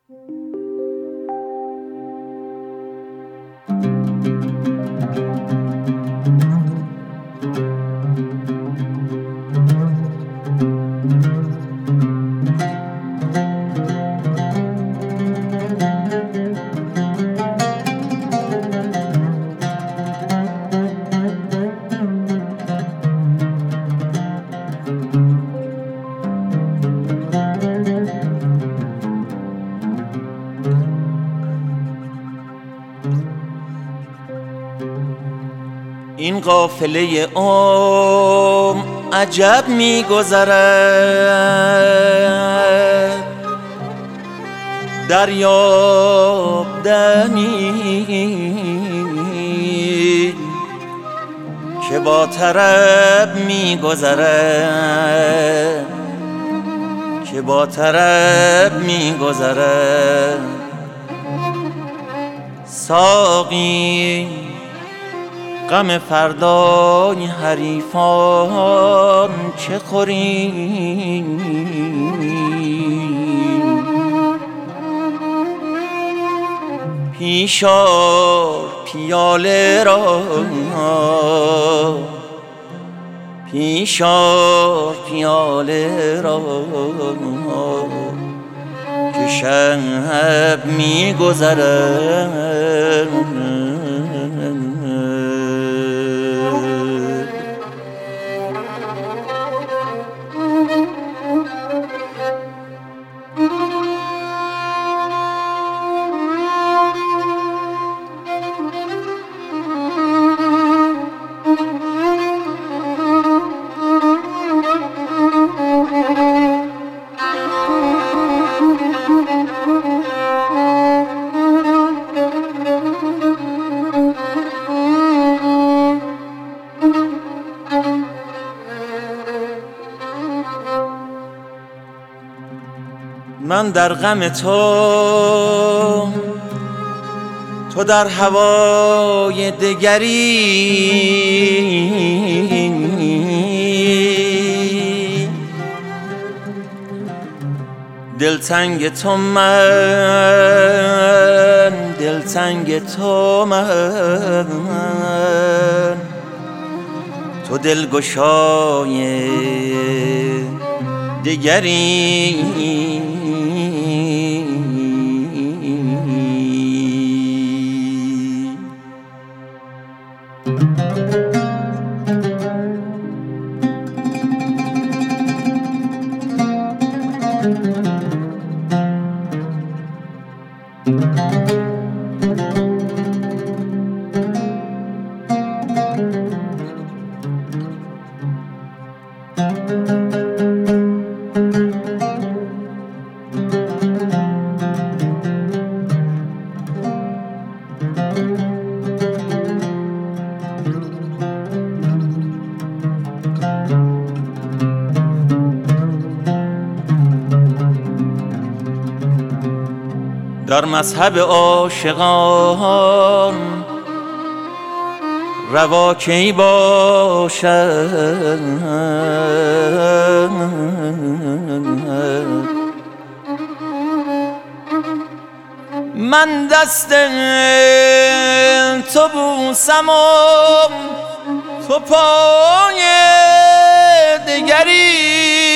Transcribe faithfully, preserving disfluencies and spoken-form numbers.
این قافله عمر عجب می گذرد، دریاب دمی که با طرب می گذرد، که با طرب می گذرد. ساقی غم فردای حریفان چه خوری؟ پیش آر پیاله را، پیش آر پیاله را که شب می گذرد. من در غم تو، تو در هوای دگری، دلتنگ تو من، دلتنگ تو من، تو دلگشای دگری. در مذهب عاشقان روا کی باشد، من دست تو بوسم و تو پای دگری.